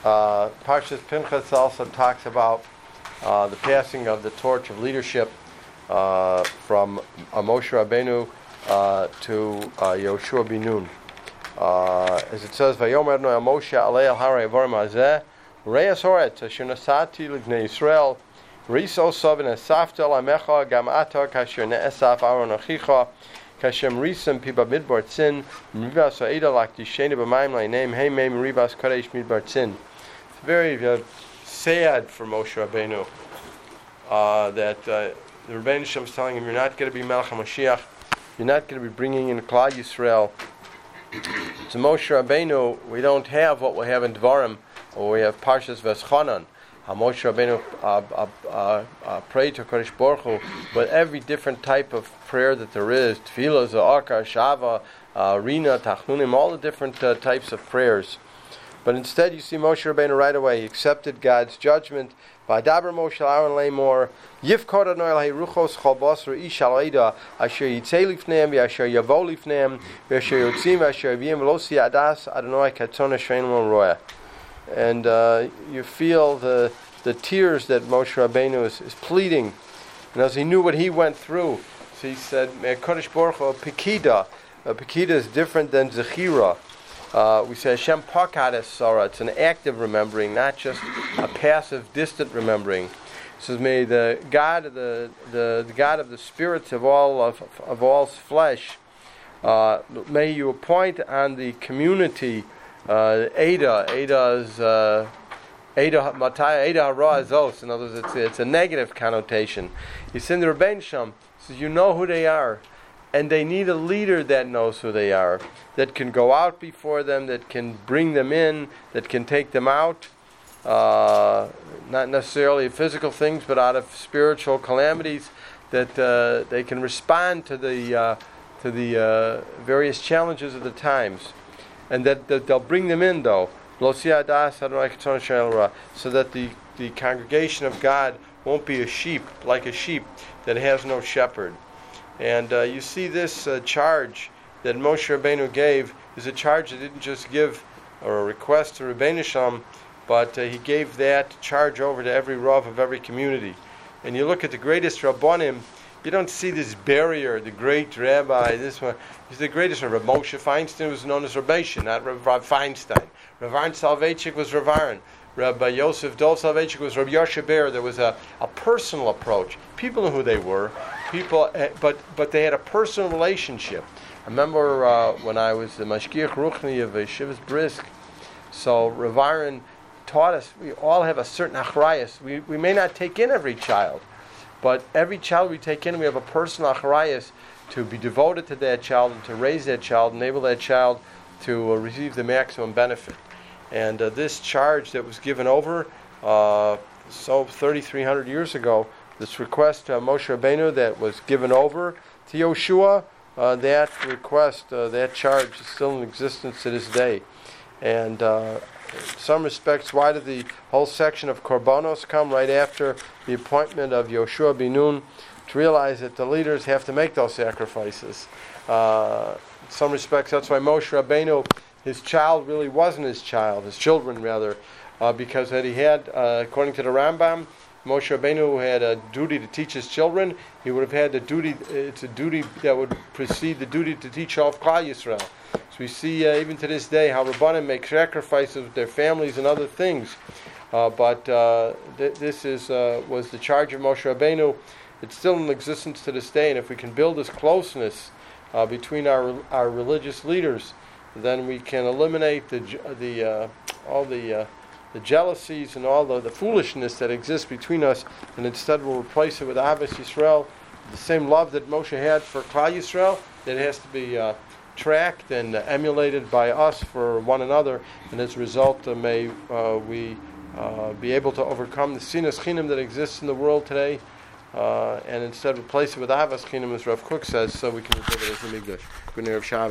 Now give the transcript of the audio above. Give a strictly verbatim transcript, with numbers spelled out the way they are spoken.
Uh, Parshas Pinchas also talks about uh, the passing of the torch of leadership uh, from uh, Moshe Rabbeinu uh, to uh, Yoshua bin Nun. Uh, as it says, "Vayomer Adonai Moshe alei al harei avarim hazeh, re'as horetz asher nasati l'bnei Yisrael, riso sovin esafta lamecha gam ata kasher ne'esaf Aaron achicha, kashem risam piba midbar tzin, ribas ha'eda lakdisheni b'mayim la'neim heimeim ribas kadesh midbar tzin." It's very uh, sad for Moshe Rabbeinu uh, that uh, the Rebbeinu Shem is telling him, you're not going to be Melech HaMashiach, you're not going to be bringing in Klal Yisrael. To Moshe Rabbeinu, we don't have what we have in Dvarim, or we have Parshas Veschanan. How Moshe Rabbeinu uh, uh, uh, uh, prayed to Kodesh Baruch Hu, but every different type of prayer that there is, Tefillah, Za'akar, Shava, uh, Rina, Tachnunim, all the different uh, types of prayers. But instead, you see Moshe Rabbeinu right away. He accepted God's judgment. V'adaber Moshe Aaron leimor Yifkod Adonai Ruchos Chalbasar Ish Al Eida Asher Yitzei Lifneim V'Asher Yavo Lifneim V'Asher Yotzim V'Asher Yavim Losi Adas Adonai Katzon Hashem Roeh. And uh, you feel the the tears that Moshe Rabbeinu is, is pleading, and as he knew what he went through, so he said, "Kodesh Baruch Hu Pekida." Uh, Pekida is different than Zechira. Uh, we say Hashem Pakad Es Sarah. It's an active remembering, not just a passive, distant remembering. It says, "May the God of the, the, the God of the spirits of all of, of all flesh, uh, may you appoint on the community uh, Ada. Ada is uh, Ada Mataya. Ada Hara Azos. In other words, it's, it's a negative connotation. You send the Rebbeinu Shem. Says you know who they are. And they need a leader that knows who they are, that can go out before them, that can bring them in, that can take them out, uh, not necessarily physical things, but out of spiritual calamities, that uh, they can respond to the uh, to the uh, various challenges of the times, and that, that they'll bring them in, though, so that the, the congregation of God won't be a sheep, like a sheep that has no shepherd. And uh, you see this uh, charge that Moshe Rabbeinu gave is a charge that didn't just give or a request to Rebbeinu Shem, but uh, he gave that charge over to every Rav of every community. And you look at the greatest Rabbanim, you don't see this barrier, the great rabbi, this one. He's the greatest one. Rav Moshe Feinstein was known as Rabbeinu, not Rav, Rav Feinstein. Rav Aaron Soloveitchik was Rav Aaron. Rabbi Yosef Dov Soloveitchik was Rabbi Yoshe Ber. There was a, a personal approach. People knew who they were. People, uh, but but they had a personal relationship. I remember uh, when I was the Mashgiach Ruchni of Shivas Brisk. So Rav Aaron taught us we all have a certain achrayus. We we may not take in every child, but every child we take in, we have a personal achrayus to be devoted to that child and to raise that child, enable that child to uh, receive the maximum benefit. And uh, this charge that was given over uh, so thirty-three hundred years ago, this request to Moshe Rabbeinu that was given over to Yoshua, uh, that request, uh, that charge is still in existence to this day. And uh, in some respects, why did the whole section of Korbanos come right after the appointment of Yoshua bin Nun? To realize that the leaders have to make those sacrifices. Uh, in some respects, that's why Moshe Rabbeinu, his child really wasn't his child, his children rather, uh, because that he had, uh, according to the Rambam, Moshe Rabbeinu had a duty to teach his children. He would have had the duty. It's a duty that would precede the duty to teach all of Klal Yisrael. So we see uh, even to this day how Rabbanim make sacrifices with their families and other things. Uh, but uh, th- this is uh, was the charge of Moshe Rabbeinu. It's still in existence to this day, and if we can build this closeness uh, between our our religious leaders, then we can eliminate the the uh, all the uh, the jealousies and all the, the foolishness that exists between us, and instead we'll replace it with Ahavas Yisrael, the same love that Moshe had for Klal Yisrael, that has to be uh, tracked and uh, emulated by us for one another, and as a result uh, may uh, we uh, be able to overcome the sinas chinam that exists in the world today, uh, and instead replace it with Ahavas Chinam, as Rav Kook says, so we can live it as a Migdash. Good night of Shabbos.